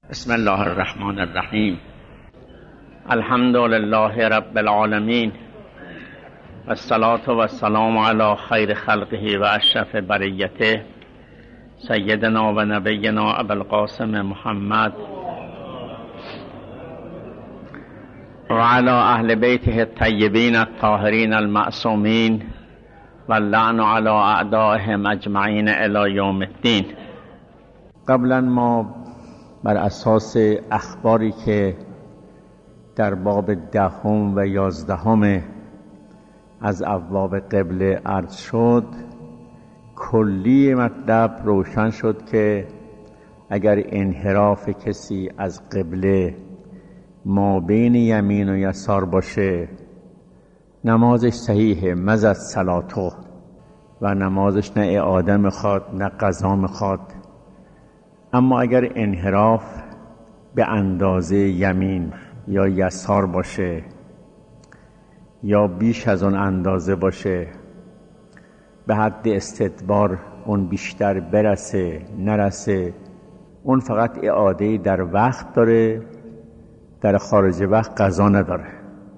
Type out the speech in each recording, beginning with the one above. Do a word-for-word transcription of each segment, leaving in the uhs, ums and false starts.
بسم الله الرحمن الرحیم. الحمد لله رب العالمین و الصلاة و السلام علی خیر خلقه و اشرف بریته سیدنا و نبینا ابوالقاسم محمد و علی اهل بیته الطیبین الطاهرین المعصومین و اللعن علی اعدائهم اجمعین الی یوم الدین. قبلا ما بر اساس اخباری که در باب دهم و یازدهم از ابواب قبله عرض شد، کلی مطلب روشن شد که اگر انحراف کسی از قبله ما بین یمین و یسار باشه، نمازش صحیحه، مزد صلاتو، و نمازش نه اعاده میخواد نه قضا میخواد. اما اگر انحراف به اندازه یمین یا یسار باشه یا بیش از اون اندازه باشه، به حد استدبار اون بیشتر برسه نرسه، اون فقط اعاده‌ای در وقت داره، در خارج وقت قضا نداره.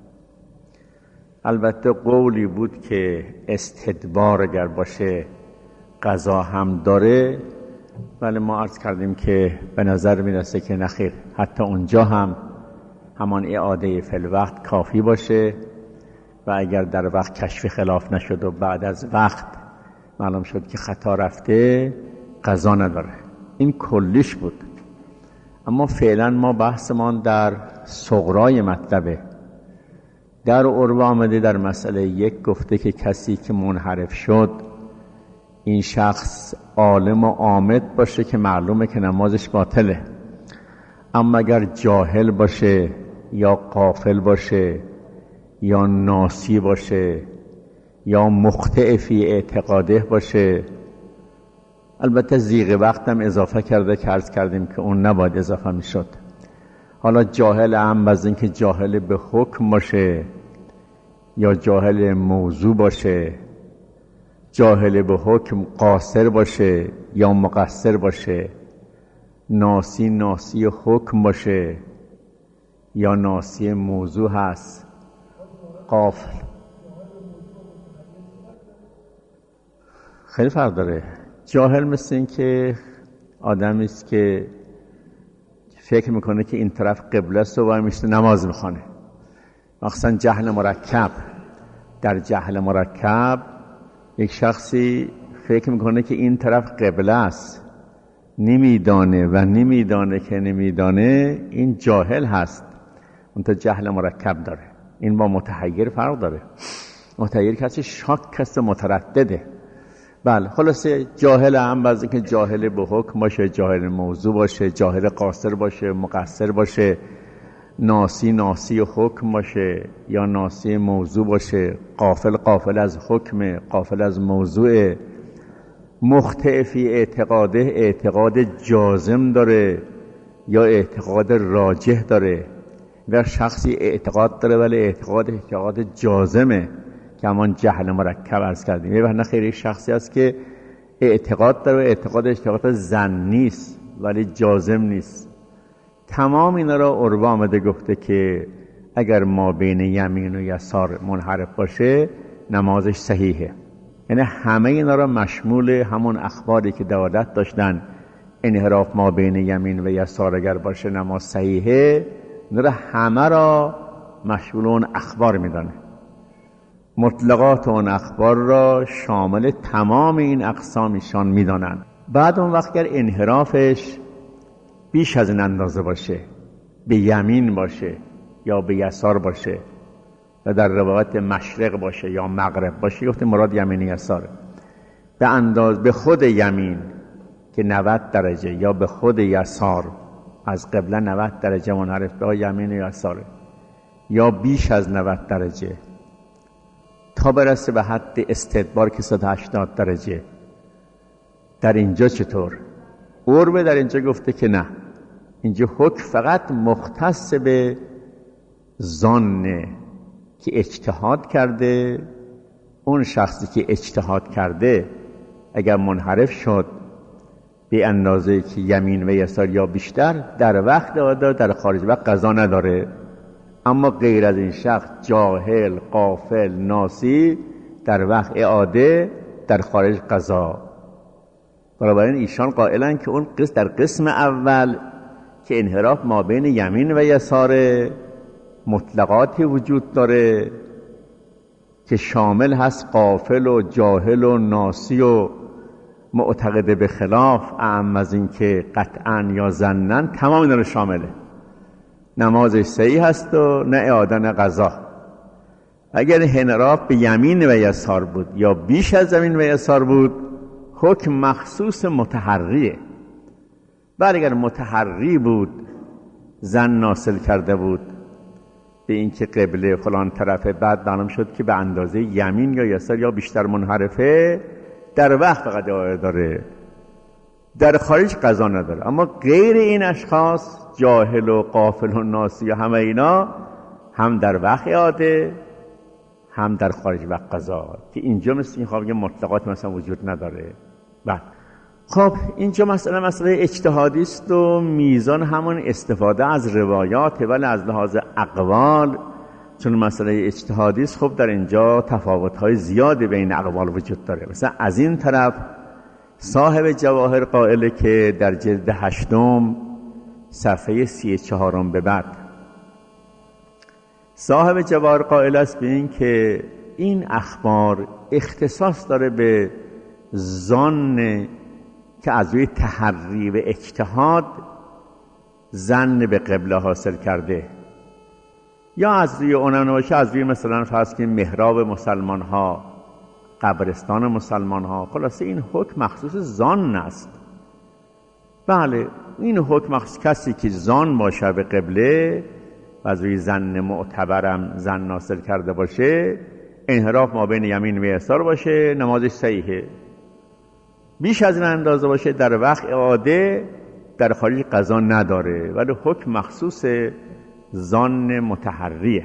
البته قولی بود که استدبار اگر باشه قضا هم داره، ولی ما عرض کردیم که به نظر میرسه که نخیر، حتی اونجا هم همان اعاده فی الوقت کافی باشه و اگر در وقت کشف خلاف نشد و بعد از وقت معلوم شد که خطا رفته، قضا نداره. این کلیش بود. اما فعلا ما بحثمان در صغرای مطلبه. در عروه آمده در مسئله یک گفته که کسی که منحرف شد، این شخص عالم و عامد باشه که معلومه که نمازش باطله، اما اگر جاهل باشه یا غافل باشه یا ناسی باشه یا مخطئ فی اعتقاده باشه، البته زیغ وقت هم اضافه کرده که عرض کردیم که اون نباید اضافه می شد. حالا جاهل هم از این که جاهل به حکم باشه یا جاهل موضوع باشه، جاهل به حکم قاصر باشه یا مقصر باشه، ناسی ناسی حکم باشه یا ناسی موضوع هست، غافل، خیلی فرق داره. جاهل مثل این که آدمی است که فکر میکنه که این طرف قبله است و وای میشته نماز میخوانه. مخصوصا جهل مرکب. در جهل مرکب یک شخصی فکر میکنه که این طرف قبله است، نمیدانه و نمیدانه که نمیدانه، این جاهل هست. اون تا جهل مرکب داره. این با متحیر فرق داره. متحیر کسی شاک کسی متردده. بله، خلاصه جاهل هم بعضی که جاهل به حکم باشه، جاهل موضوع باشه، جاهل قاصر باشه، مقصر باشه، ناسی ناسی حکم باشه یا ناسی موضوع باشه، غافل غافل از حکم، غافل از موضوع، مخطئ فی اعتقاده، اعتقاد جازم داره یا اعتقاد راجح داره. و شخصی اعتقاد داره ولی اعتقاد اعتقاد جازمه که همان جهل مرکب عرض کردیم. یه وقت خیلی شخصی هست که اعتقاد داره و اعتقاد اعتقاد ظنی است ولی جازم نیست. تمام اینا را عروه آمده گفته که اگر ما بین یمین و یسار منحرف باشه، نمازش صحیحه. یعنی همه اینا را مشمول همون اخباری که دلالت داشتن انحراف ما بین یمین و یسار اگر باشه نماز صحیحه، اینا را همه را مشمول اون اخبار میدانه. مطلقات اون اخبار را شامل تمام این اقسامیشان میدانن. بعد اون وقت اگر انحرافش بیش از این اندازه باشه، به یمین باشه یا به یسار باشه و در روایت مشرق باشه یا مغرب باشه، گفتیم مراد یمین یساره، به انداز به خود یمین که نود درجه یا به خود یسار از قبله نود درجه منحرف به یمین و یساره یا بیش از نود درجه تا برسه به حد استدبار که صد و هشتاد درجه، در اینجا چطور؟ عروه در اینجا گفته که نه، اینجا حکم فقط مختص به ظن که اجتهاد کرده. اون شخصی که اجتهاد کرده اگر منحرف شد به اندازه که یمین و یسار یا بیشتر در وقت اعاده در خارج وقت قضا نداره. اما غیر از این شخص جاهل، غافل، ناسی در وقت اعاده در خارج قضا. بنابراین ایشان قائلن که اون قسم در قسم اول که انحراف ما بین یمین و یسار مطلقاتی وجود داره که شامل هست غافل و جاهل و ناسی و معتقد به خلاف، اعم از این که قطعا یا ظنن، تمام اینا رو شامله. نمازش صحیح هست و نه اعاده نه قضا. اگر انحراف به یمین و یسار بود یا بیش از یمین و یسار بود، حکم مخصوص متحریه. ولی اگر متحری بود، ظن ناصل کرده بود به این که قبله فلان طرفه، بعد معلوم شد که به اندازه یمین یا یسار یا بیشتر منحرفه، در وقت فقط اعاده داره، در خارج قضا نداره. اما غیر این اشخاص جاهل و غافل و ناسی و همه اینا هم در وقت اعاده هم در خارج وقت قضا، که اینجا مثل این خواب مطلقات مثلا وجود نداره. بعد خب اینجا مسئله مسئله اجتهادی است و میزان همون استفاده از روایات، ولی از لحاظ اقوال چون مسئله اجتهادی است، خب در اینجا تفاوت‌های زیادی بین اقوال وجود داره. مثلا از این طرف صاحب جواهر قائله که در جلد هشتم صفحه سی و چهارم به بعد، صاحب جواهر قائل است به این که این اخبار اختصاص داره به ظن که از روی تحری و اجتهاد ظن به قبله حاصل کرده، یا از روی اونم نباشه، از روی مثلا فرض کنیم محراب مسلمان ها، قبرستان مسلمان ها. خلاصه این حکم مخصوص ظن است. بله این حکم مخصوص کسی که ظن باشه به قبله و از روی ظن معتبرم ظن ناصل کرده باشه، انحراف ما بین یمین و یسار باشه، نمازش صحیحه. بیش از این اندازه باشه در وقت اعاده در خارج قضا نداره، ولی حکم مخصوص ظن متحریه.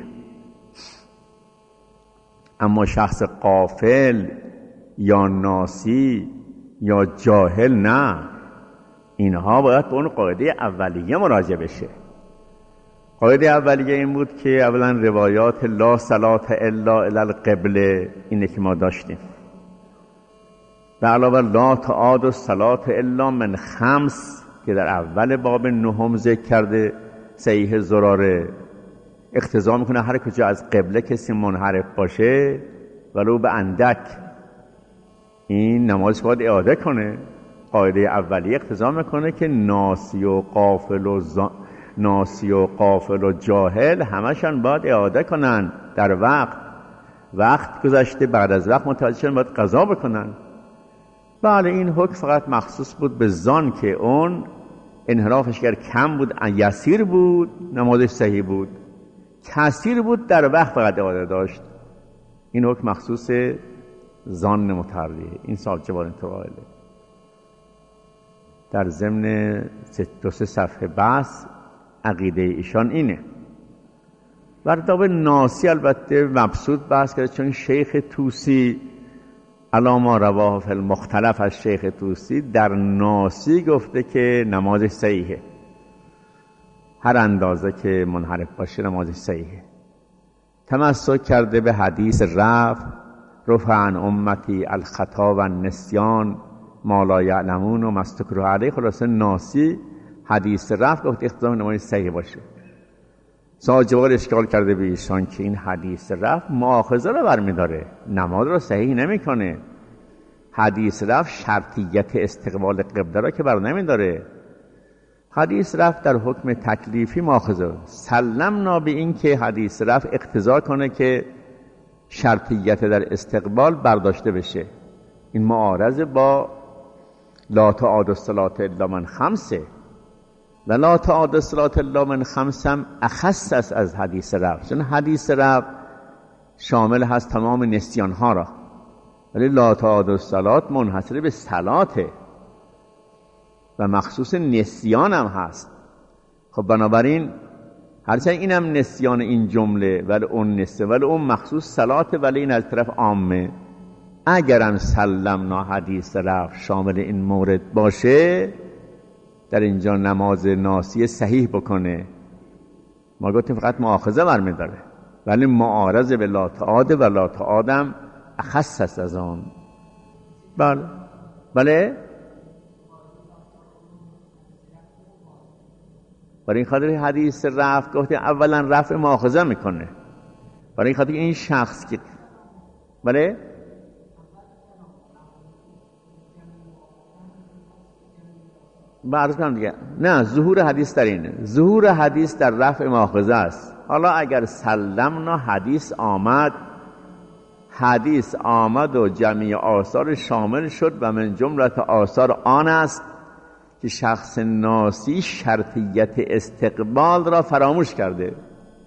اما شخص غافل یا ناسی یا جاهل نه، اینها باید به اون قاعده اولیه مراجعه بشه. قاعده اولیه این بود که اولا روایات لا صلاة الا الی القبله اینه که ما داشتیم، به علاوه لا تعاد الصلاة الا من خمس که در اول باب نهم ذکر کرده، صحیح زراره اقتضا میکنه هر کجا از قبله کسی منحرف باشه ولو به اندک، این نماز باید اعاده کنه. قاعده اولیه اقتضا میکنه که ناسی و غافل و ز... ناسی و غافل و جاهل همشان باید اعاده کنن در وقت. وقت گذشته، بعد از وقت متوجه شدن باید قضا بکنن. بله این حکم فقط مخصوص بود به ظن که اون انحرافش اگر کم بود، یسیر بود، نمازش صحیح بود، کثیر بود در وقت فقط اعاده داشت. این حکم مخصوص ظن متحریه. این صاحب جوار انتقاله. در ضمن دو سه صفحه بحث عقیده ایشان اینه. برداب ناسی البته مبسوط بحث کرده، چون شیخ توسی علاما رواه فی المختلف از شیخ توسی در ناسی گفته که نمازش صحیحه، هر اندازه که منحرف باشه نمازش صحیحه. تمسک کرده به حدیث رفع رفع عن امتی الخطا و النسیان ما لا یعلمون و ما استکرهوا علیه. خلاصه ناسی حدیث رفع گفت اقتضا نماز صحیح باشه. صاحب جوار اشکال کرده به ایشان که این حدیث رفع مؤاخذه رو برمیداره، نماز رو صحیح نمیکنه. حدیث رفع شرطیت استقبال قبله را که بر نمیداره. حدیث رفع در حکم تکلیفی مؤاخذه. سلمنا به این که حدیث رفع اقتضا کنه که شرطیت در استقبال برداشته بشه. این معارض با لا تعاد الصلاة الا من خمسه و لا تعاد الصلاة الا من خمس هم اخص است از حدیث رفع، چون حدیث رفع شامل هست تمام نسیان ها را، ولی لا تعاد الصلاة منحصر به صلاته و مخصوص نسیان هم هست. خب بنابراین هرچند این هم نسیان این جمله ولی اون نسیان، ولی اون مخصوص صلاته، ولی این از طرف عامه. اگرم سلمنا حدیث رفع شامل این مورد باشه، در اینجا نماز ناسی صحیح بکنه. ما گفتیم فقط مؤاخذه برمی داره، ولی معارض به لا تعاد و لا تعادم اخص است از آن. بله بله برای این خاطر حدیث رفع گفتیم اولا رفع مؤاخذه میکنه، برای این خاطر این شخص که بله برز کنم دیگه، نه ظهور حدیث در اینه، ظهور حدیث در رفع مؤاخذه است. حالا اگر سلمنا حدیث آمد، حدیث آمد و جمعی آثار شامل شد و من جملت آثار آن است که شخص ناسی شرطیت استقبال را فراموش کرده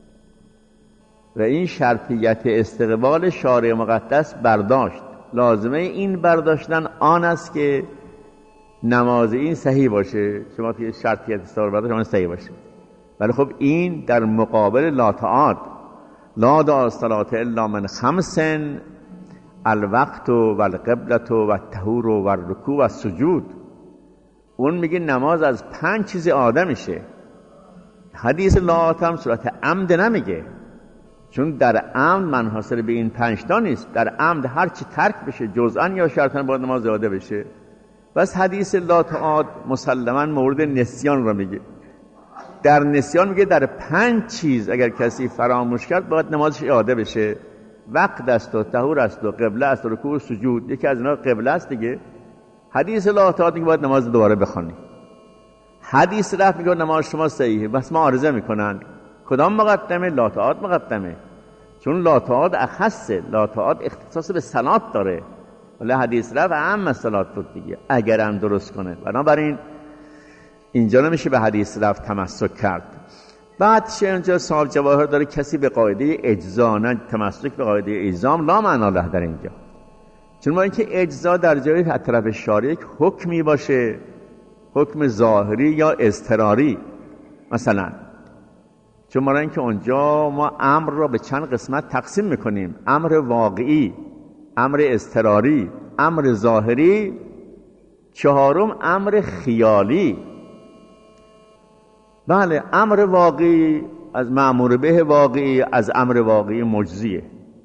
و این شرطیت استقبال شارع مقدس برداشت. لازمه این برداشتن آن است که نماز این صحیح باشه، شما توی شرطیت استقبال برداشت آن صحیح باشه. ولی خب این در مقابل لا تعاد، لا دا الصلاة الا من خمسن الوقت و القبلة و الطهور و الرکوع و السجود. اون میگه نماز از پنج چیز آدمشه. حدیث لا هم صورت عمد نمیگه، چون در عمد منحصر به این پنج تا نیست. در عمد هر چی ترک بشه جزءا یا شرطا باید نماز زیاده بشه. بس حدیث لا تعاد مسلما مورد نسیان را میگه. در نسیان میگه در پنج چیز اگر کسی فراموش کرد باید نمازش اعاده بشه. وقت است و طهور است و قبله است و رکوع و سجود. یکی از اینا قبله است دیگه. حدیث لا تعاد میگه باید نماز دوباره بخونی. حدیث رفع میگه نماز شما صحیحه، بس ما عارضه میکنن. کدام مقدمه؟ لا تعاد مقدمه، چون لا تعاد اخصه، لا تعاد اختصاص به صلات داره، ولی حدیث رفع عام صلات بود دیگه اگر هم درست کنه. بنابراین اینجا نمیشه به حدیث رفع تمسک کرد. بعد چه اینجا سوال جواهر داره کسی به قاعده اجزا، نه تمسک به قاعده اجزام لا معنا له در اینجا، چون ما اینکه اجزا در جای طرف شارع یک حکمی باشه، حکم ظاهری یا اضطراری مثلا، چون ما اینکه اونجا ما امر را به چند قسمت تقسیم میکنیم، امر واقعی، امر اضطراری، امر ظاهری، چهارم امر خیالی. بله امر واقعی از مأمور به واقعی از امر واقعی مجزیه،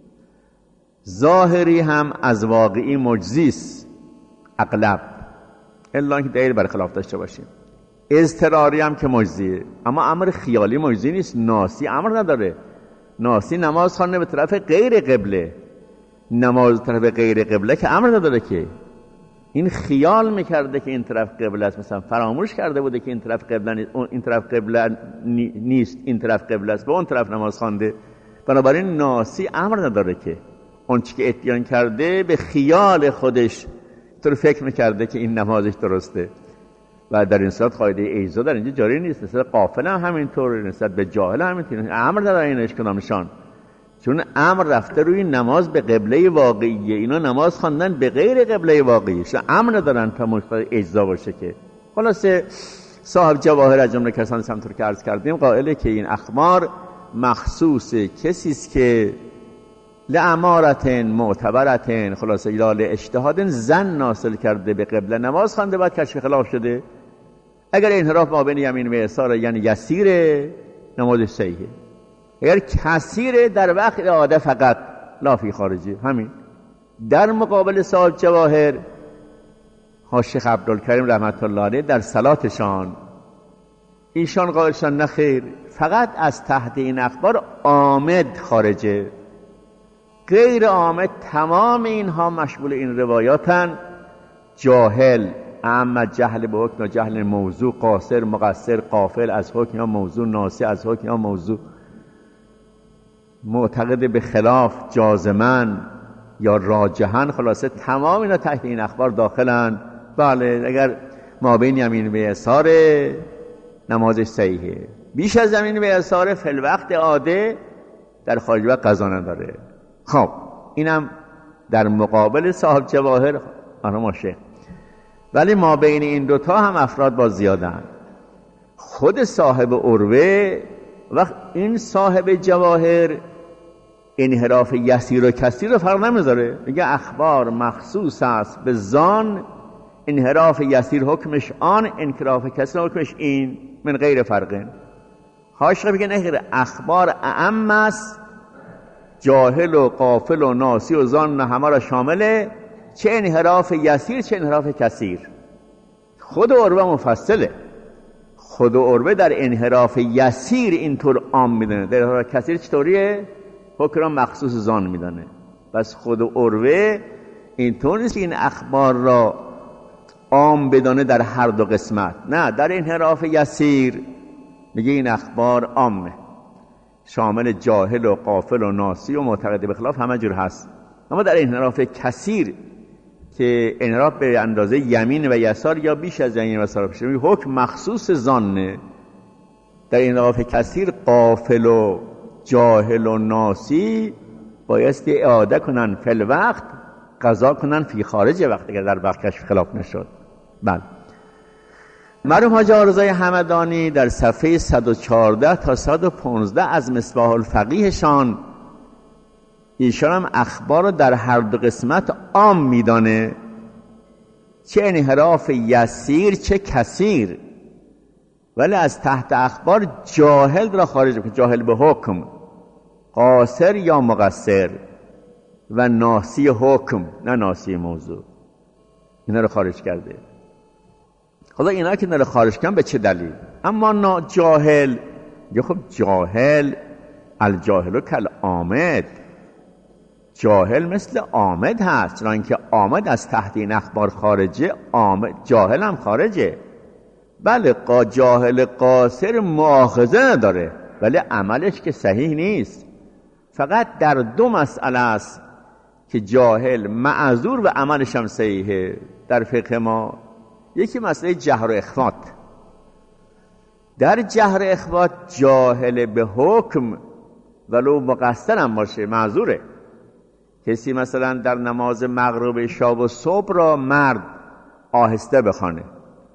ظاهری هم از واقعی مجزیست اغلب، الا اینکه دلیل بر خلاف داشته باشیم. اضطراری هم که مجزیه، اما امر خیالی مجزی نیست. ناسی امر نداره، ناسی نماز خوانده به طرف غیر قبله، نماز طرف غیر قبله که امر نداره، که این خیال میکرده که این طرف قبله است، مثلا فراموش کرده بوده که این طرف قبله نیست، این طرف قبله نیست، این طرف قبله است، به اون طرف نماز خوانده. بنابراین ناسی امر نداره، که اون چی که اتیان کرده به خیال خودش طور فکر میکرده که این نمازش درسته. و در این صورت قاعده ایزا در اینجا جاری نیست. نسبت غافل هم همینطور، نسبت به جاهل هم همینطور. امر نداره اینش کدامشان، چون امر رفته روی نماز به قبله واقعیه، اینا نماز خواندن به غیر قبله واقعی، چون امر ندارن تا مقتضای اجزا باشه. که خلاصه صاحب جواهر از جمله کسانی همونطور که عرض کردیم قائله که این اخبار مخصوص کسی است که لعمارتن معتبرتن، خلاصه یا لاجتهاد زن ناصل کرده به قبله نماز خوانده، بعد کشف خلاف شده. اگر انحراف ما بین یمین و یسار یعنی یسیره، نمازش صحیحه. اگر کثیره در وقت اعاده فقط، لا فی خارجی. همین در مقابل صاحب جواهر ها شیخ عبدالکریم رحمت الله علیه در صلاتشان ایشان قائلشان نه خیر، فقط از تحت این اخبار آمد خارجه، غیر آمد تمام اینها مشمول این روایاتن. جاهل، اما جهل به حکم و جهل موضوع، قاصر مقصر، غافل از حکم یا موضوع، ناسی از حکم یا موضوع، معتقد به خلاف جازمن یا راجحن، خلاصه تمام اینا تحت این اخبار داخلن. بله اگر ما بین یمین و یسار نمازش صحیحه، بیش از یمین و یسار فی الوقت عاده در خارج وقت قضا نداره. خب اینم در مقابل صاحب جواهر آنها ماشه. ولی ما بین این دوتا هم افراد باز زیادن. خود صاحب عروه وقت این صاحب جواهر انحراف یسیر و کثیر رو فرق نمیذاره، میگه اخبار مخصوص است به ظن، انحراف یسیر حکمش آن، انحراف کثیر حکمش این، من غیر فرقه. حاشیه میگه نه، اخبار اعم است، جاهل و غافل و ناسی و ظن همه را شامله، چه انحراف یسیر چه انحراف کثیر. خود عروه مفصله، خود عروه در انحراف یسیر اینطور عام میدونه، در انحراف کثیر چطوریه؟ حکم مخصوص ظن میدونه. پس خود عروه اینطور نیست که این اخبار را عام بدانه در هر دو قسمت، نه، در انحراف یسیر میگه این اخبار عامه، شامل جاهل و غافل و ناسی و معتقد به خلاف همه جور هست. اما در انحراف کثیر که انحراف به اندازه یمین و یسار یا بیش از یمین و یسار بشه، حکم مخصوص ظنه. در انحراف کثیر غافل و جاهل و ناسی بایستی اعاده کنن فی الوقت، قضا کنن فی خارج وقت اگر در وقت کشف خلاف نشد. بله. مرحوم حاجی آرزوی همدانی در صفحه صد و چهارده تا صد و پانزده از مصباح الفقیهشان، ایشان هم اخبار رو در هر دو قسمت عام میدانه، چه انحراف یسیر چه کثیر، ولی از تحت اخبار جاهل را خارج میکنه، جاهل به حکم، قاصر یا مقصر، و ناسی حکم نه ناسی موضوع، اینا رو خارج کرده. حالا اینا که اینا رو خارج کردن به چه دلیل؟ اما نا جاهل، یا خب جاهل الجاهل کل آمد، جاهل مثل آمد هست، چون اینکه آمد از تحت این اخبار خارجه، آمد جاهل هم خارجه. بله قا جاهل قاصر مؤاخذه نداره، ولی عملش که صحیح نیست. فقط در دو مسئله است که جاهل معذور و عملش هم صحیحه در فقه ما. یکی مسئله جهر و اخفات. در جهر اخفات جاهل به حکم ولو مقصر هم باشه معذوره. کسی مثلا در نماز مغرب شب و صبح را مرد آهسته بخوانه،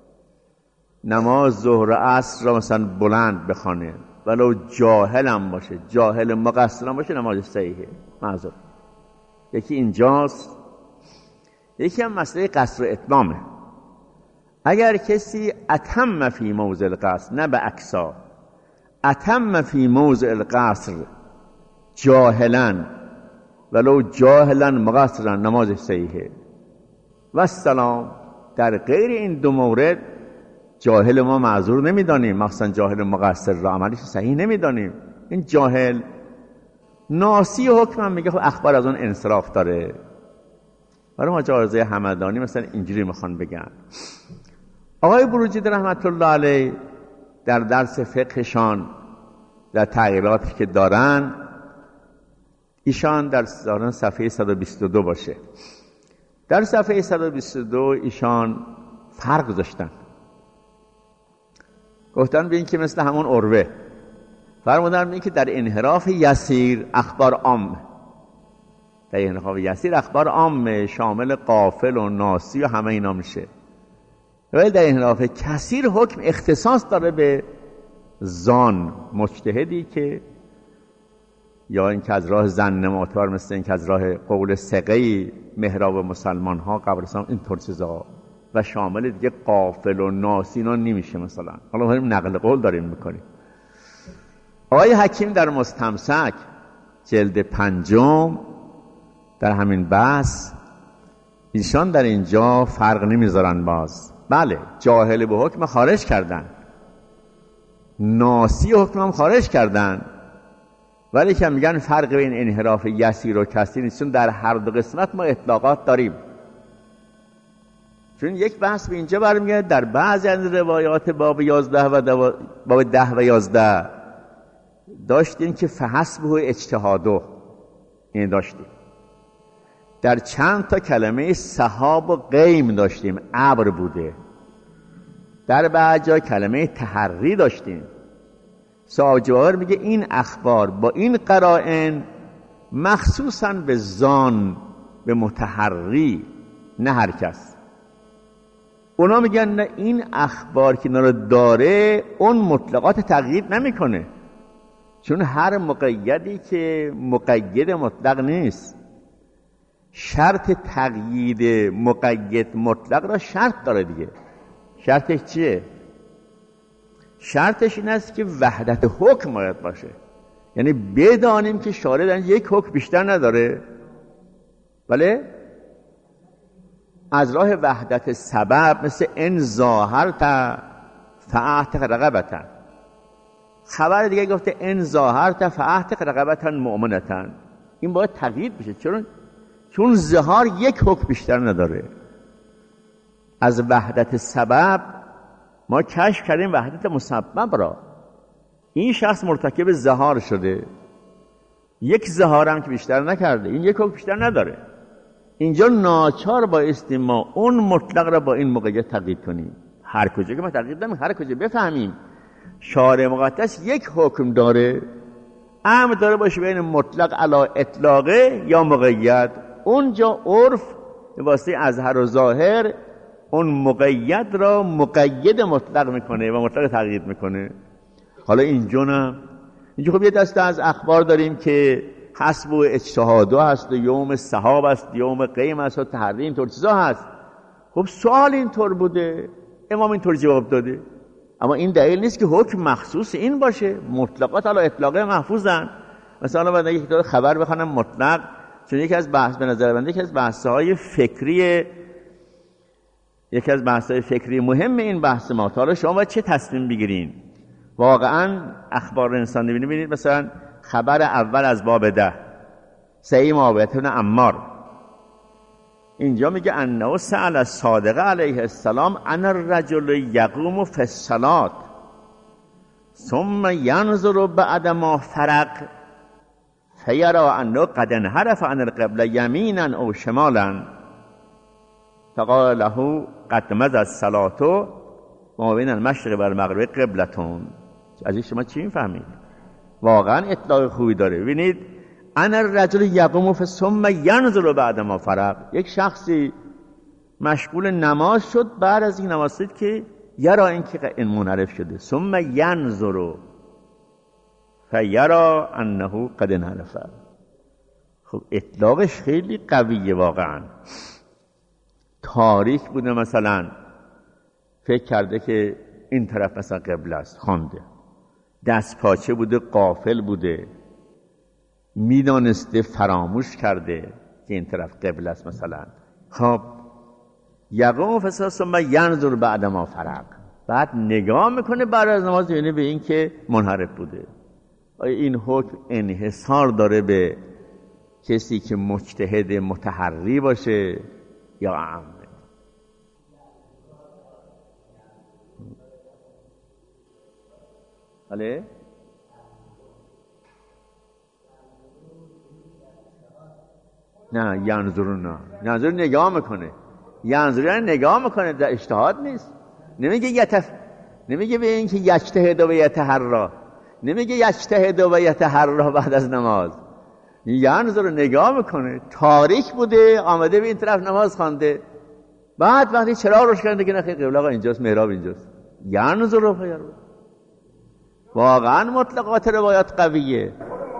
نماز ظهر عصر را مثلا بلند بخوانه، ولو جاهل هم باشه، جاهل مقصر هم باشه، نماز صحیحه، معذور. یکی اینجاست. یکی هم مسئله قصر و اتمامه. اگر کسی اتم فی موضع القصر، نه به اکسا، اتم فی موضع القصر جاهلا ولو جاهلا مقصرا، نماز صحیحه و سلام. در غیر این دو مورد جاهل ما معذور نمیدانیم، مخصوصا جاهل مقصر را عملش صحیح نمیدانیم. این جاهل ناسی حکم هم میگه خب اخبار از اون انصراف داره. برای حاجی آرزوی همدانی مثلا اینجوری میخوان بگن. آقای بروجردی رحمت الله علیه در درس فقهشان در تغییراتی که دارن، ایشان در دارن صفحه صد و بیست و دو باشه، در صفحه صد و بیست و دو ایشان فرق گذاشتن، گفتن به این که مثل همون عروه فرمودن به این که در انحراف یسیر اخبار عام، در انحراف یسیر اخبار عام شامل غافل و ناسی و همه اینا میشه، ولی در انحراف کثیر حکم اختصاص داره به ظن، مجتهدی که یا این که از راه ظن معتبر، مثل این که از راه قول ثقه محراب مسلمان ها قبرستان، این طور چیزا، و شامل دیگه غافل و ناسی اینا نمیشه. مثلا حالا ما نقل قول داریم میکنیم. آقای حکیم در مستمسک جلد پنجم در همین بحث ایشان در اینجا فرق نمیذارن. باز بله جاهل به حکم خارج کردن، ناسی حکم هم خارج کردن، ولی که میگن فرق بین انحراف یسیر و کثیر نیست، چون در هر دو قسمت ما اطلاقات داریم. چون یک بحث به اینجا برمیگرده، در بعضی از روایات باب یازده و دو... باب ده و یازده داشتیم که فحسبه اجتهادو، این داشتیم. در چند تا کلمه سحاب و غیم داشتیم، ابر بوده. در بعض جا کلمه تحری داشتیم. صاحب جواهر میگه این اخبار با این قرائن مخصوصاً به ظن، به متحری، نه هر کس. اونا میگن نه، این اخبار که اینا رو داره اون مطلقات تغییر نمیکنه، چون هر مقیدی که مقید مطلق نیست، شرط تقیید مقید مطلق را شرط داره دیگه. شرطش چیه؟ شرطش این است که وحدت حکم باید باشه، یعنی بدانیم که شارع در یک حکم بیشتر نداره. بله؟ از راه وحدت سبب، مثل ان ظاهرت فاعتق رقبة، خبر دیگه گفته ان ظاهرت فاعتق رقبة مؤمنة. این باید تقیید بشه، چون چون ظهار یک حکم بیشتر نداره. از وحدت سبب ما کشف کردیم وحدت مسبب را. این شخص مرتکب ظهار شده، یک ظهار هم که بیشتر نکرده، این یک حکم بیشتر نداره. اینجا ناچار بایستی ما اون مطلق را با این مقید تقیید کنیم. هر کجا که ما تقیید کنیم، هر کجا بفهمیم شارع مقدس یک حکم داره، امر داره باشه بین مطلق علی اطلاقه یا مقید، اونجا عرف به واسطه اظهر و ظاهر اون مقید را مقید مطلق میکنه و مطلق تقیید میکنه. حالا اینجا نه، اینجا خب یه دسته از اخبار داریم که حسب و اجتهادو هست و یوم سحاب هست، یوم قیم هست و تحریم، اینطور چیزا هست. خب سوال اینطور بوده، امام اینطور جواب داده، اما این دلیل نیست که حکم مخصوص این باشه. مطلقات علی اطلاقه محفوظن. مثلا بعد یک دور خبر بخونم مطلق، چون یکی از بحث به نظر بنده یکی از بحث‌های فکری یکی از بحث‌های فکری مهم این بحث ما. حالا شما باید چه تصمیم بگیرین؟ واقعا اخبار انسان ببینید، مثلا خبر اول از باب ده سعی معاویه بن عمار، اینجا میگه انه سأل الصادق علیه السلام ان الرجل یقوم فی الصلاة ثم ينظر بعد ما فرق فیرى انه قد انحرف عن القبله یمینا او شمالا فقال له قد مضت الصلاة ما بین المشرق و المغرب قبلتون. از این شما چی میفهمید؟ واقعا اطلاق خوبی داره. ببینید ان الرجل یقوم ثم ینظر بعد ما فرق، یک شخصی مشغول نماز شد، بعد از این نماز دید که یرا این که این منحرف شده، ثم ینظر فیرا انه قد انحرف. خب اطلاقش خیلی قویه واقعا. تاریک بوده، مثلا فکر کرده که این طرف مثلا قبله است، خوانده. دست پاچه بوده، غافل بوده، میدانسته، فراموش کرده که این طرف قبله است مثلا. خب یقوم فسا ثم ینظر بعد ما فرق، بعد نگاه میکنه بعد از نماز، یعنی به این که منحرف بوده. آیا این حکم انحصار داره به کسی که مجتهد متحری باشه یا عام؟ بله؟ نه ینظرون، نه ینظر نگاه میکنه، ینظر نگاه میکنه، در اجتهاد نیست. نمیگه یتف نمیگه به این که یجتهد و یتحرا، نمیگه یجتهد و یتحرا بعد از نماز. ینظر نگاه میکنه، تاریک بوده آمده به این طرف نماز خوانده، بعد وقتی چراغ روش کرده که نه خیلی قبله آقا اینجاست، محراب اینجاست. ینظر رو پیار واقعا مطلقات روایات قویه.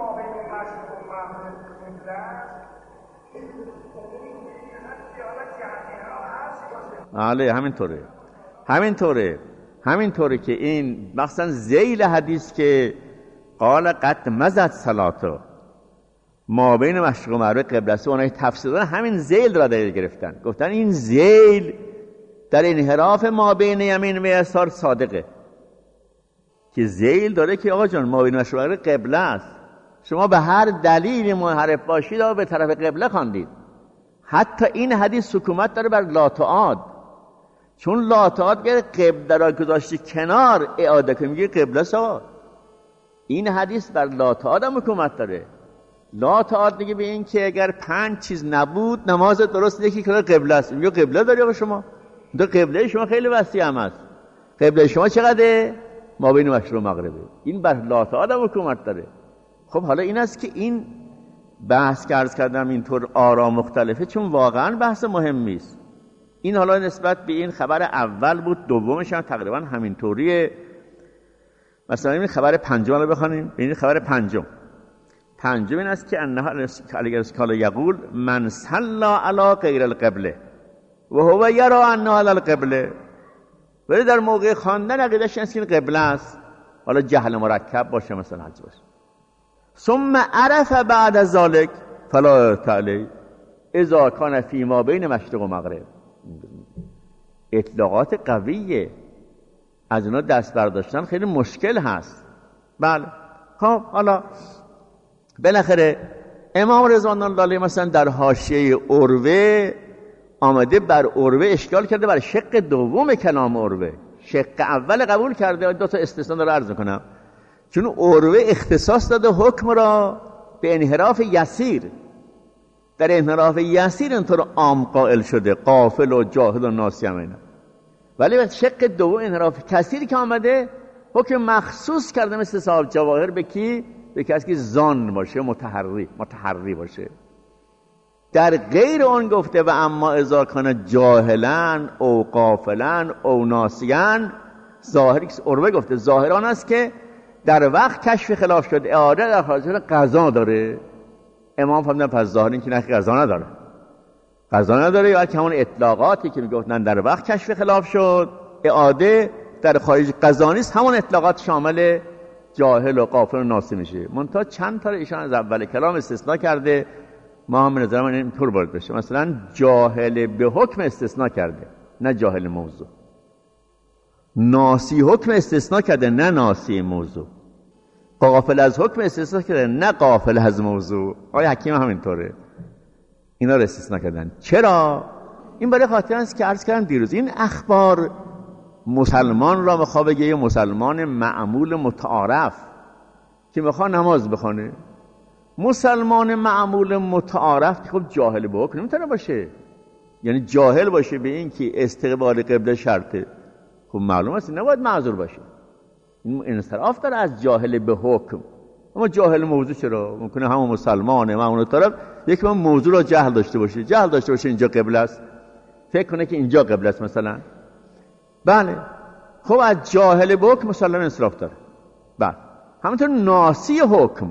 آله همینطوره همینطوره همینطوره که این مثلا ذیل حدیث که قال قد مضت صلاة ما بین مشرق و مغرب قبله است، اونایی تفسیر دادن همین ذیل را دلیل گرفتن، گفتن این ذیل در انحراف ما بین یمین و یسار صادقه، که ذیل داره که آقا جان ما بین مشرق و مغرب قبله است، شما به هر دلیل منحرف باشید و به طرف قبله خواندید. حتی این حدیث حکومت داره بر لاتعاد، چون لاتعاد که قبله را گذاشتی کنار اعاده که میگه قبله سا. این حدیث بر لاتعاد هم حکومت داره. لاتعاد میگه به این که اگر پنج چیز نبود نماز درست یکی کنار قبله است، میگه قبله داری آقا شما، دو قبله شما خیلی وسیع هم است، قبله شما چقدره؟ ما بین مشرق و مغربه. این بر لاتعاد هم حکومت داره. خب حالا این است که این بحث که عرض کردم اینطور آرا مختلفه، چون واقعا بحث مهمی است. این حالا نسبت به این خبر اول بود، دومش هم تقریبا همینطوریه. مثلا این خبر پنجم رو بخونیم. این خبر پنجم پنجم این است که انها علی اسکال یقول من صلى علی غیر القبله و هو یرى انها علی القبله. ولی در موقع خواندن عقیده‌اش است که این قبله است، حالا جهل مرکب باشه مثلا حج باشه. ثم عرف بعد ذلك فلا تعالی اذا کان فی ما بین مشرق و مغرب. اطلاقات قویه، از اونا دست برداشتن خیلی مشکل هست. بله خب حالا بالاخره امام رضوان الله علیه مثلا در حاشیه عروه آمده بر عروه اشکال کرده، بر شق دوم کلام عروه. شق اول قبول کرده، دو تا استثناء رو عرض کنم. چون عروه اختصاص داده حکم را به انحراف یسیر، در انحراف یسیر اینطور عام قائل شده، غافل و جاهل و ناسی هم اینا. ولی به شق دوم انحراف کثیری که آمده حکم مخصوص کرده مثل صاحب جواهر به کی؟ به کسی که زان باشه، متحری متحری باشه. در غیر اون گفته و اما اذا کان جاهلن او غافلن او ناسیان. ظاهری که عروه گفته ظاهر آن است که در وقت کشف خلاف شد، اعاده در حاضر قضا داره. امام فهمیدن پس ظاهر این که نه قضا نداره، قضا نداره، یا که همون اطلاقاتی که میگفتن در وقت کشف خلاف شد اعاده در خارج قضا نیست، همون اطلاقات شامل جاهل و غافل و ناسی میشه. منتها چند تا ایشان از اول کلام استثناء کرده، ما هم به نظر من اینطور باید بشه. مثلا جاهل به حکم استثناء کرده، نه جاهل موضوع. ناسی حکم استثناء کرده، نه ناسی موضوع. غافل از حکم استثناء کرده، نه غافل از موضوع. آقای حکیم همینطوره، اینا رو استثناء کردن. چرا؟ این برای خاطر است که عرض کردم دیروز این اخبار مسلمان را میخواد بگه، یه مسلمان معمول متعارف که میخواد نماز بخونه. مسلمان معمول متعارف که خب جاهل به حکم نمیتونه باشه، یعنی جاهل باشه به این که استقبال قبله شرطه، خب معلوم است نباید معذور باشه. این انصراف داره از جاهل به حکم. اما جاهل موضوع چرا؟ ممکنه همون مسلمانه معمول طرف یک من موضوع را جهل داشته باشه، جهل داشته باشه اینجا قبله است، فکر کنه که اینجا قبله است مثلا. بله خب از جاهل به حکم مسلمان انصراف داره. بله همونطور ناسی حکم،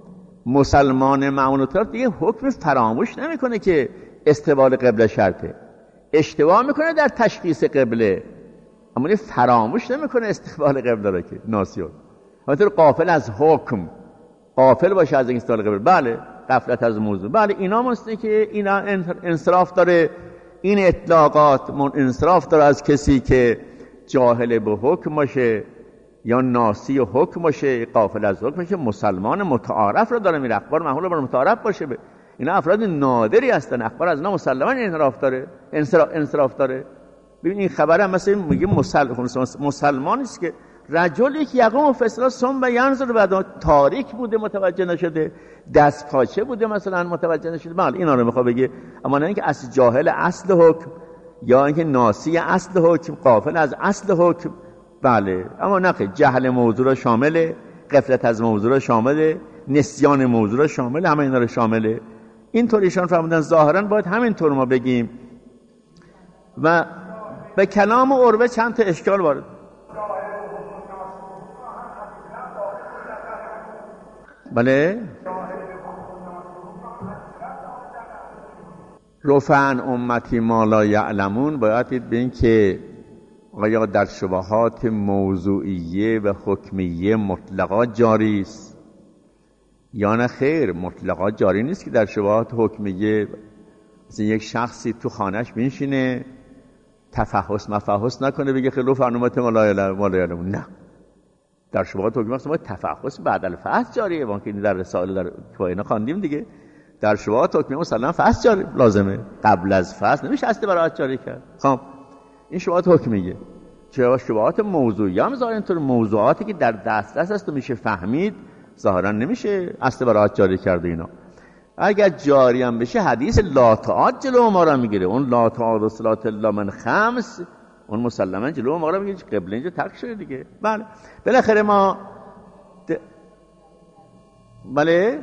مسلمان معمول طرف دیگه حکم فراموش نمیکنه که استقبال قبله شرطه، اشتباه میکنه در تشخیص قبله اما فراموش نمیکنه استقبال قبله را که ناسی حکم. همونطور غافل از حکم، غافل باشه از این استقبال قبله، بله غفلت از موضوع، بله اینا مسته که اینا انصراف داره. این اطلاقات من انصراف داره از کسی که جاهل به حکم باشه یا ناسی حکم باشه، غافل از حکم باشه، مسلمان متعارف رو داره میره. اخبار محمول بر متعارف باشه، اینا افراد نادری هستن، اخبار از اینا مسلمان انصراف داره، انصراف, انصراف داره. ببین این خبر هم مثلا میگه مسلمان مسلمانی است که رجلی که یقوم فی الصلاه ثم ینظر بعد تاریک بوده متوجه نشده، دست پاچه بوده مثلا متوجه نشده، بله اینا رو میخواد بگه. اما نه اینکه اصل جاهل اصل حکم یا اینکه ناسی اصل حکم، غافل از اصل حکم. بله اما نه جهل موضوع را شامله، غفلت از موضوع را شامله، نسیان موضوع را شامله، همه اینا را شامله. اینطور ایشان فرمودن ظاهرا باید همینطور ما بگیم. و به کلام عروه چند تا اشکال وارد. بله رفعن امتی ما لا یعلمون، باید دید به این که آیا در شبهات موضوعیه و حکمیه مطلقات جاری است یا نه خیر. مطلقات جاری نیست که در شبهات حکمیه مثلا یک شخصی تو خانهش بنشینه تفحص مفحص نکنه بگه خیلی رفعن امتی ما لا یعلمون، نه. در شبهات حکمیه مثلا تفحص بعد الفحص جاریه، وان که در رسائل در توینا خواندیم دیگه. در شبهات حکمیه مثلا فحص جاری لازمه، قبل از فحص نمیشه اصل براحت جاری کرد. خب این شبهات حکمیه. چرا شبهات موضوعی هم ظاهرا اینطور موضوعاتی که در دسترس است و میشه فهمید ظاهرا نمیشه اصل براحت جاری کرد. اینا اگر جاری هم بشه حدیث لا تعاد جلو ما را میگیره، اون لا تعاد و صلات الله من خمس، اون مسلما جلو ما را میگیره، قبله اینجا ترک شده دیگه. بله بالاخره ما د... بله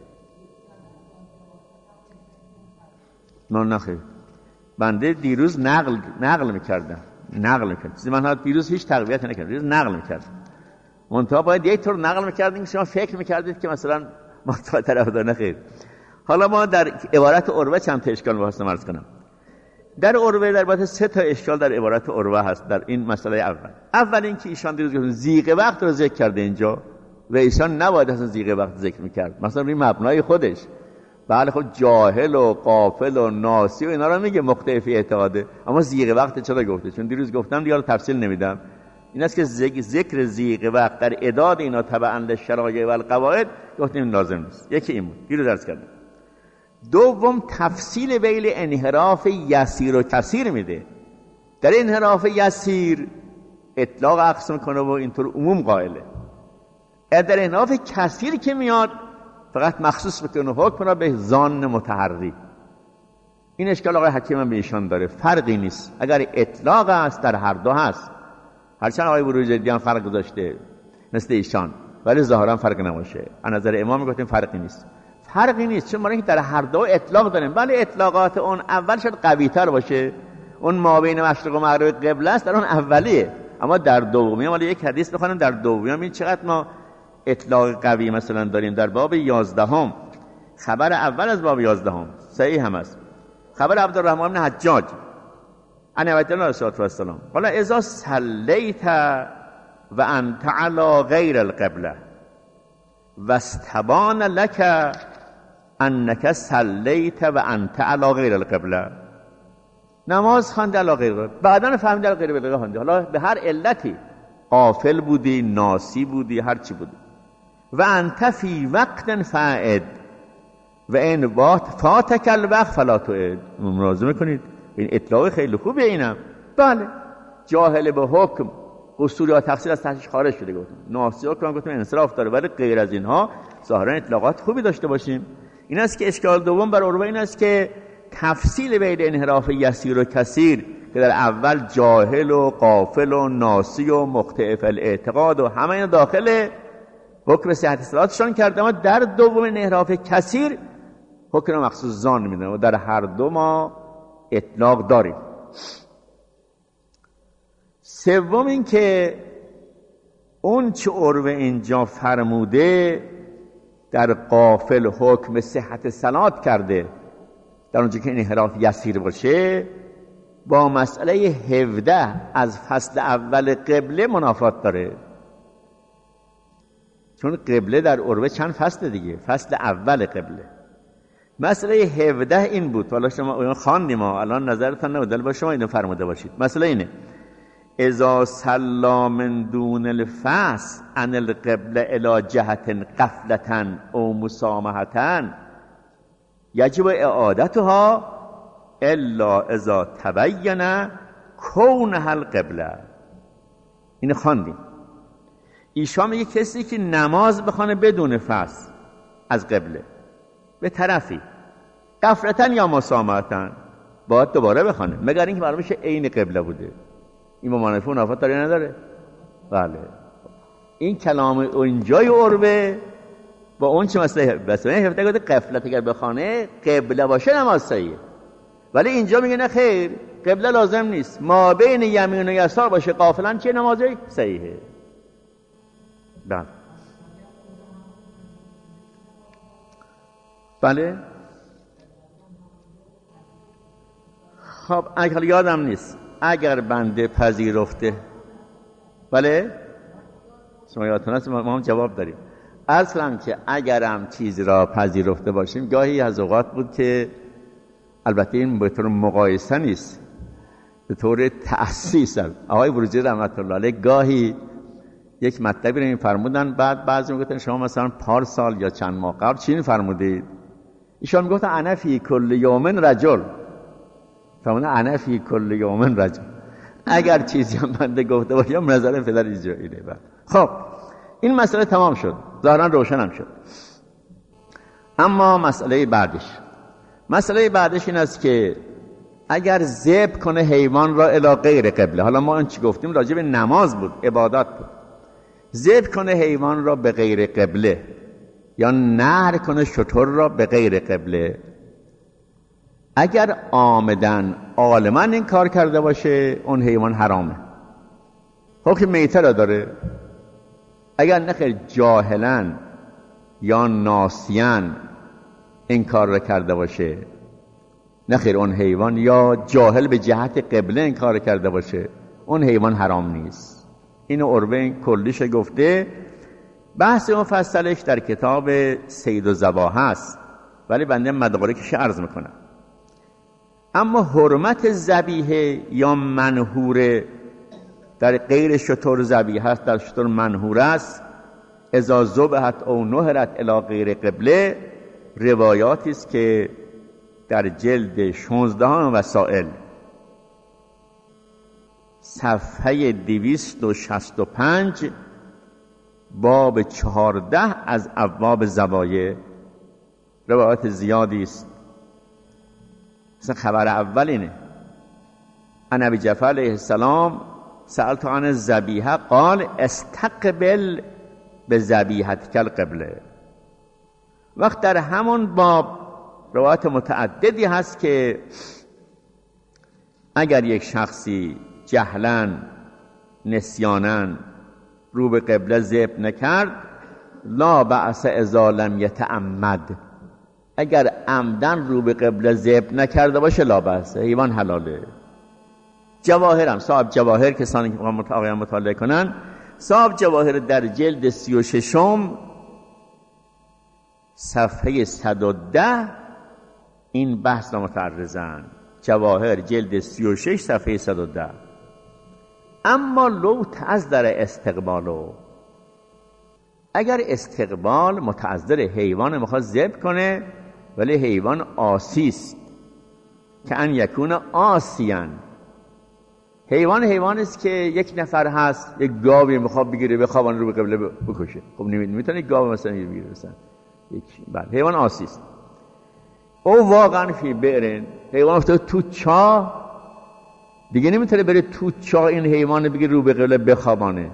نه نخیر بنده دیروز نقل نقل میکردم نقل میکردم من ها دیروز هیچ تقویت نکردم، دیروز نقل میکردم منتها باید یک طور نقل میکردیم که شما فکر میکردید که مثلا ما تا طرف داره. خیر. حالا ما در عبارت عروه چند تا اشکال می‌خواستم عرض کنم. در عروه در باید سه تا اشکال در عبارت عروه هست در این مسئله. اول اول این که ایشان دیروز گفتن زیغ وقت رو ذکر کرده اینجا و ایشان نباید اصلا زیغ وقت ذکر میکرد، مثلا روی مبنای خودش. بله خب جاهل و غافل و ناسی و اینا رو میگه مخطئ فی اعتقاده، اما زیغ وقت چرا گفته؟ چون دیروز گفتم دیگه تفصیل نمیدم. این است که ذکر زیغ وقت در اعداد اینا تبعا للشرایع و القواعد گفتیم لازم نیست. یکی این بود دیروز عرض کردم. دوم تفصیل بین انحراف یسیر و کثیر میده. در انحراف یسیر اطلاق عکس میکنه و اینطور عموم قائله. در انحراف کثیر که میاد فقط مخصوص میکنه حکم را به ظن متحری. این اشکال آقای حکیم هم به ایشان داره، فرقی نیست. اگر اطلاق است در هر دو هست، هرچند آقای بروجردی هم فرق گذاشته مثل ایشان، ولی ظاهرا فرق نباشه. از نظر امام میگفتیم فرقی نیست. فرقی نیست چون ما اینکه در هر دو اطلاق داریم، ولی اطلاقات اون اول شاید قوی تر باشه. اون ما بین مشرق و مغرب قبله است در اون اولیه، اما در دومی ولی یک حدیث بخونیم در دومی این چقدر ما اطلاق قوی مثلا داریم. در باب یازدهم خبر اول از باب یازدهم صحیح هم است، خبر عبدالرحمن بن حجاج عن نبی الله صلی الله علیه و سلم قال اذا صلیت و انت علی غیر القبله واستبان لك انك صلیت و انت علی غیر القبله. نماز خواندی علی غیر القبله، بعداً فهمیدی علی غیر القبله خواندی، حالا به هر علتی غافل بودی، ناسی بودی، هر چی بودی. و انت فی وقت فاعد و این فاتک الوقت فلا تعد. ملاحظه میکنید این اطلاق خیلی خوبه. اینم بله جاهل به حکم قصور یا تقصیر از تحتش خارج شده گفتم، ناسی ها که من گفتم انصراف داره، ولی غیر از اینها ظاهرا اطلاقات خوبی داشته باشیم. این است که اشکال دوم بر عروه این است که تفصیل بین انحراف یسیر و کثیر که در اول جاهل و غافل و ناسی و مخطئ فی الاعتقاد و همه اینا داخل حکم صحت صلاتشان کرده، اما در دوم انحراف کثیر حکم مخصوص ظن میدن و در هر دو ما اطلاق داریم. سوم این که اون چه عروه اینجا فرموده در غافل حکم صحت صلات کرده، در اونجا که انحراف یسیر باشه با مسئله هفده از فصل اول قبله منافات داره. چون قبله در عروه چند فصل دیگه، فصل اول قبله. مسئله هفده این بود، حالا شما خواندیم ما الان نظرتان نبود، با شما اینو فرموده باشید. مسئله اینه اذا صلی من دون الفصل عن القبله الی جهت غفلة او مسامحة یجب اعادتها الا اذا تبین کونها القبله. اینو خواندیم. ایشان میگه کسی که نماز بخونه بدون فصل از قبله به طرفی غفلتاً یا مسامحةً باید دوباره بخونه، مگر اینکه معلوم شه عین قبله بوده. این ممانعت و منافات داره نداره؟ بله. این کلام اینجای عروه با اون چه مسئله مثلا هفته گفته غفلت اگر بخونه قبله باشه نماز صحیحه، ولی اینجا میگه نه خیر قبله لازم نیست، ما بین یمین و یسار باشه غافلاً چه نمازی صحیحه. بله بله خب اگر یادم نیست اگر بنده پذیرفته، بله شما یادتون هست ما هم جواب داریم اصلا که اگرم چیزی را پذیرفته باشیم، گاهی از اوقات بود که البته این به طور مقایسه نیست، به طور تأسیس آقای بروجردی رحمت الله علیه گاهی یک مطلبی رو میفرمودن، بعد بعضی میگفتن شما مثلا پارسال یا چند ماه قبل چی فرمودید؟ ایشان میگفتن انا فی کل یوم رجل، فرمودن انا فی کل یوم رجل. اگر چیزی هم بنده گفته باشم نظر پدر اینه. خب این مسئله تمام شد، ظاهرا روشن هم شد. اما مسئله بعدش مسئله بعدش این است که اگر ذبح کنه حیوان را الی غیر قبله، حالا ما این چی گفتیم راجع به نماز بود، عبادات بود، ذبح کنه حیوان را به غیر قبله یا نحر کنه شتر را به غیر قبله، اگر عامدن عالما این کار کرده باشه اون حیوان حرامه، حکم میته را داره. اگر نخیر جاهلاً یا ناسیاً این کار را کرده باشه، نخیر اون حیوان یا جاهل به جهت قبله این کار را کرده باشه، اون حیوان حرام نیست. اینو عروه کلیش گفته. بحث مفصلش در کتاب صید و ذبح هست، ولی بنده مدارکش عرض میکنم. اما حرمت ذبیحه یا منحوره در غیر شتر ذبیحه است، در شتر منحوره است. اذا ذبحت او نحرت الی غیر قبله، روایاتی است که در جلد شانزده وسائل صفحه دویست و شصت و پنج باب چهارده از ابواب ذبایح روایات زیادی است. مثلا خبر اول اینه: عن ابی جعفر علیه السلام سألت عن الذبیحه قال استقبل به ذبیحتک القبله. وقت در همون باب روایات متعددی هست که اگر یک شخصی جهلاً نسیاناً رو به قبله ذبح نکرد، لا بأس اذا لم یتعمد، اگر عمدن رو به قبله ذبح نکرده باشه لا بأس، حیوان حلاله. جواهر هم صاحب جواهر کسانی که آقایان مطالعه کنن، صاحب جواهر در جلد سی و ششم صفحه صد و ده این بحث را متعرضن. جواهر جلد سی و شش صفحه صد و ده. اما لو تعذر استقبالو، اگر استقبال متعذر حیوان میخواد ذبح کنه ولی حیوان عاصی است، که ان یکون عاصیان، حیوان حیوانی است که یک نفر هست یک گاوی میخواد بگیره بخوابونه رو به قبله بکشه، خب نمیتونه یک گاو مثلا بگیره مثلا یک بله حیوان عاصی است. او واقعا فی بئر، حیوان افتاد تو چاه دیگه نمیتونه بره تو چاه این حیوان بگیره رو به قبله بخوابانه.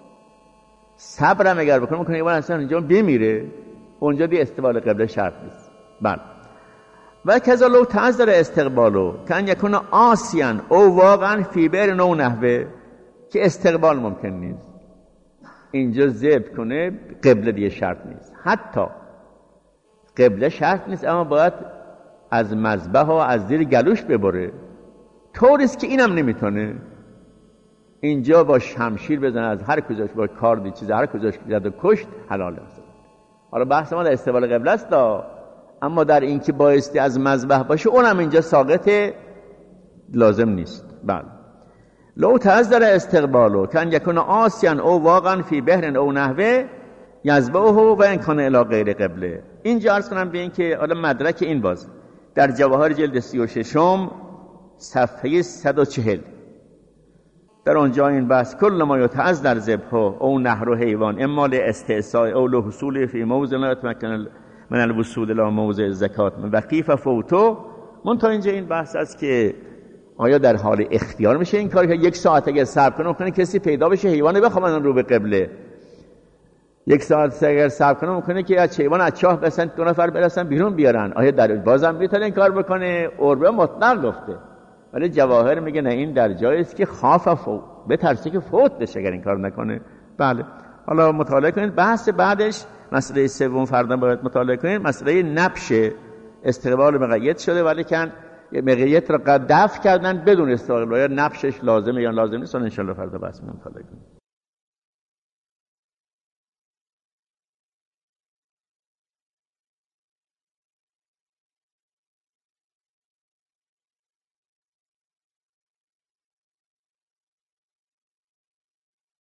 صبرم اگر بکنه ممکنه حیوان اصلا اینجا بمیره، اونجا دی استقبال قبله شرط نیست. بله. و کذا لو تعذر استقبالو کان یکون عاصیان او واقعا فی بئر نو نحوه، که استقبال ممکن نیست اینجا ذبح کنه، قبله دیگه شرط نیست. حتی قبله شرط نیست، اما باید از مذبح و از زیر گلوش ببره، طوریست که اینم نمیتونه. اینجا با شمشیر بزنه از هر کجاش، با کاردی چیز هر کجاش زد و کشت حلاله. حالا بحث ما در استقبال قبله است دا. اما در این که بایستی از مذبح باشه اونم اینجا ساقط لازم نیست. بله. لو تعذر استقبالو کان یکون عاصیان او واقعا فی بحر او نحوه یذبحه و ان کان الی غیر قبله. اینجا عرض کنم به این که حالا مدرک این باز در جواهر جلد سی و ششم صفحه صد و چهل در آنجا این بحث کل ما یتعذر ذبحه او نحر حیوان اما لاستعصاء او لحصول فی موضع لا يتمكن من الوصول الى موضع الزکات و کیف فوتو. من تا اینجا این بحث است که آیا در حال اختیار میشه این کار که یک ساعت اگر صبر کنه ممکنه کسی پیدا بشه حیوان بخوابونن رو به قبله، یک ساعت اگر صبر کنه ممکنه که از حیوان از چاه بسن دو نفر برسن بیرون بیارن. آیا در بازم میتونه این کار بکنه؟ عربه مطلق گفته، ولی جواهر میگه نه، این در جایی است که خاف فوت، بترسه که فوت بشه اگر این کار نکنه. بله. حالا مطالعه کنید. بحث بعدش مسئله سوم فردا باید مطالعه کنید، مسئله نبش استقبال مقید شده ولی کن مقید را قد دفع کردن بدون استقبال، یا نبشش لازمه یا لازم نیست. ان شاء الله فردا بحث مطالعه کنید.